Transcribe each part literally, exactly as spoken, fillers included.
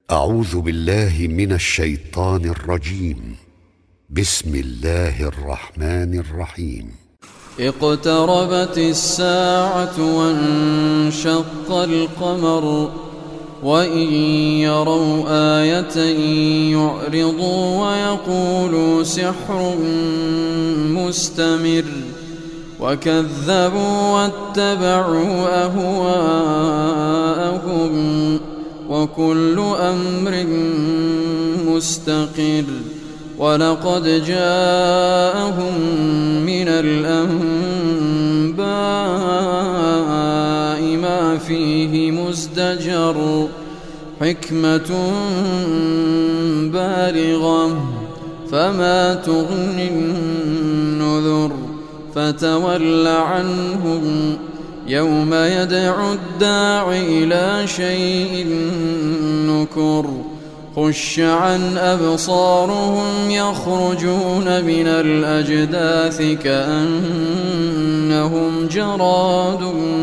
أعوذ بالله من الشيطان الرجيم. بسم الله الرحمن الرحيم. اقتربت الساعة وانشق القمر وإن يروا آية يعرضوا ويقولوا سحر مستمر وكذبوا واتبعوا أهواءهم وكل أمر مستقر. ولقد جاءهم من الأنباء ما فيه مزدجر حكمة بالغة فما تغني النذر. فتول عنهم يوم يدعو الداع إلى شيء نكر. خش عن أبصارهم يخرجون من الأجداث كأنهم جراد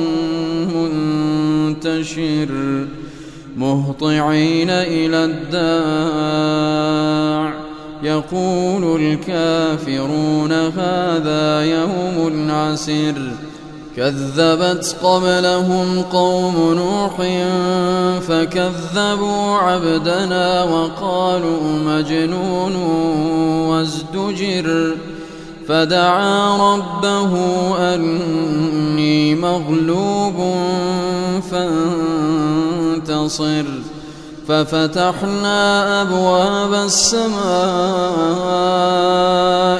منتشر مهطعين إلى الداع يقول الكافرون هذا يوم عسر. كذبت قبلهم قوم نوح فكذبوا عبدنا وقالوا مجنون وازدجر. فدعا ربه أني مغلوب فانتصر. ففتحنا أبواب السماء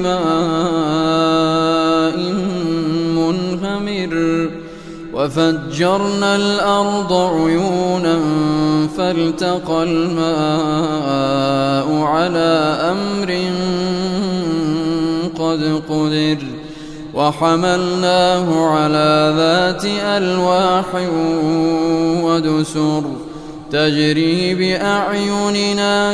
بماء منهمر وفجرنا الأرض عيونا فالتقى الماء على أمر قد قدر. وحملناه على ذات ألواح ودسر تجري بأعيننا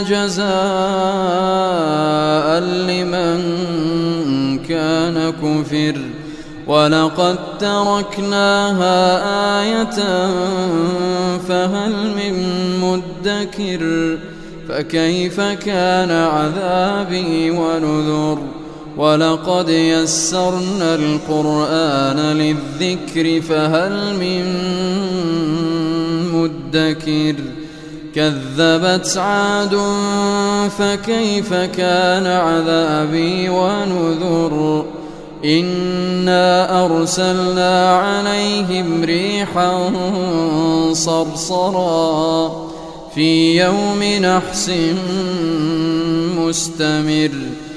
جزاء لمن كان كفر. ولقد تركناها آية فهل من مدكر. فكيف كان عذابي ونذر. ولقد يسرنا القرآن للذكر فهل من مدكر. كذبت عاد فكيف كان عذابي ونذر. إنا أرسلنا عليهم ريحا صرصرا في يوم نحس مستمر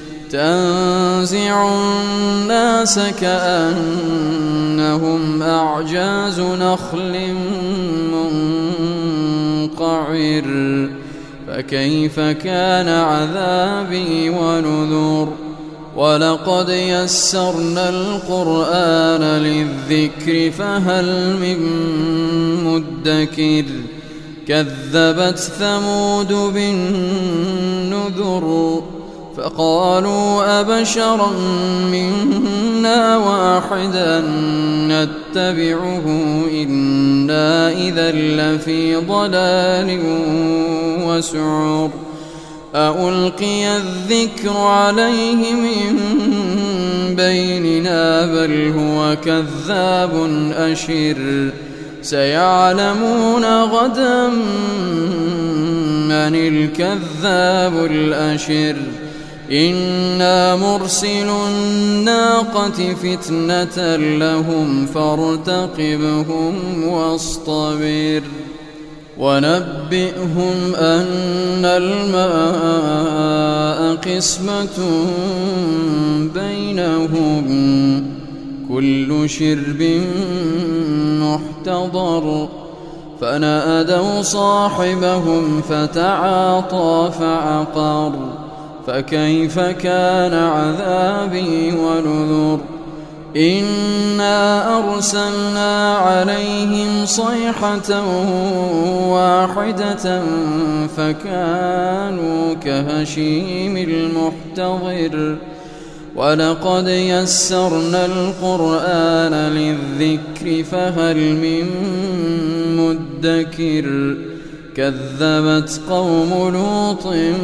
تنزع الناس كأنهم أعجاز نخل منقعر. فكيف كان عذابي ونذر. ولقد يسرنا القرآن للذكر فهل من مدكر. كذبت ثمود بالنذر فقالوا أبشرا منا واحدا نتبعه إنا إذا لفي ضلال وسعر. أألقي الذكر عليه من بيننا بل هو كذاب أشر. سيعلمون غدا من الكذاب الأشر. إنا مرسل الناقة فتنة لهم فارتقبهم واصطبر. ونبئهم أن الماء قسمة بينهم كل شرب محتضر. فنادوا صاحبهم فتعاطى فعقر. فكيف كان عذابي ونذر. إنا أرسلنا عليهم صيحة واحدة فكانوا كهشيم المحتضر. ولقد يسرنا القرآن للذكر فهل من مدكر كذبت قوم لوط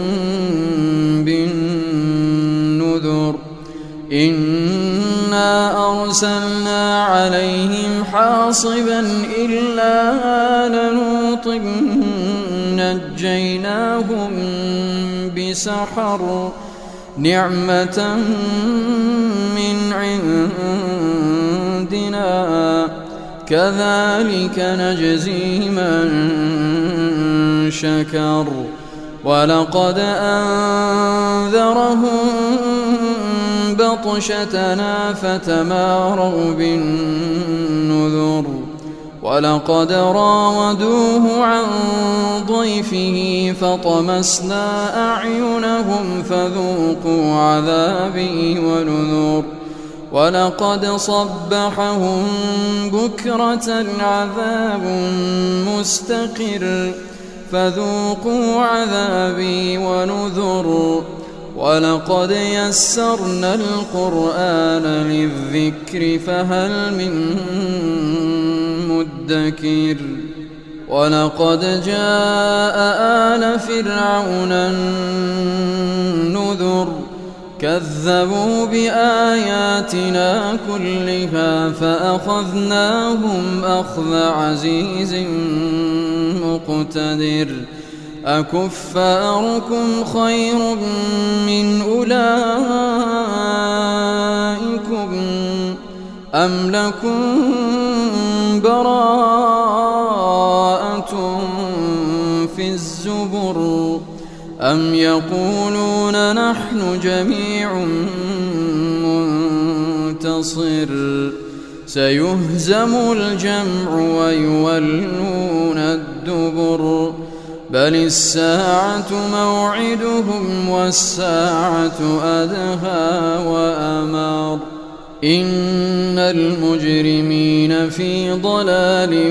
بالنذر إنا أرسلنا عليهم حاصبا إلا آل لوط نجيناهم بسحر نعمة من عندنا كذلك نجزي من شكر ولقد أنذرهم بطشتنا فتماروا بالنذر ولقد راودوه عن ضيفه فطمسنا أعينهم فذوقوا عذابي ونذر ولقد صبحهم بكرة عذاب مستقر فذوقوا عذابي ونذر ولقد يسرنا القرآن للذكر فهل من مدكر ولقد جاء آل فرعون النذر كذبوا بآياتنا كلها فأخذناهم أخذ عزيز مقتدر أكفاركم خير من أولئكم أم لكم براءة في الزبر أم يقولون نحن جميع منتصر سيهزم الجمع ويولون الدبر بل الساعة موعدهم والساعة أدهى وأمر إن المجرمين في ضلال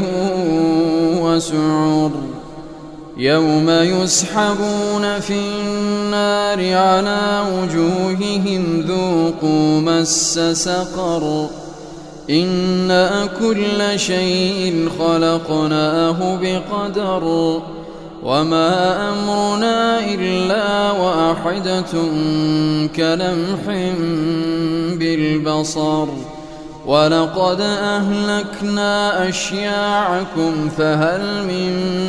وسعر يوم يسحبون في النار على وجوههم ذوقوا مس سقر إنا كل شيء خلقناه بقدر وما أمرنا إلا واحدة كلمح بالبصر ولقد أهلكنا أشياعكم فهل من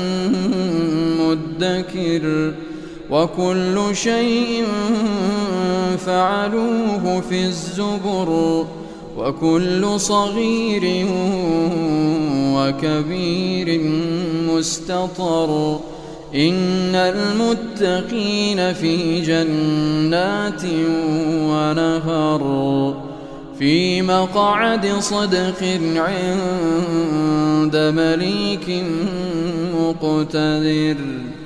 مدكر وكل شيء فعلوه في الزبر وكل صغير وكبير مستطر إن المتقين في جنات ونهر في مقعد صدق عند مليك مقتدر.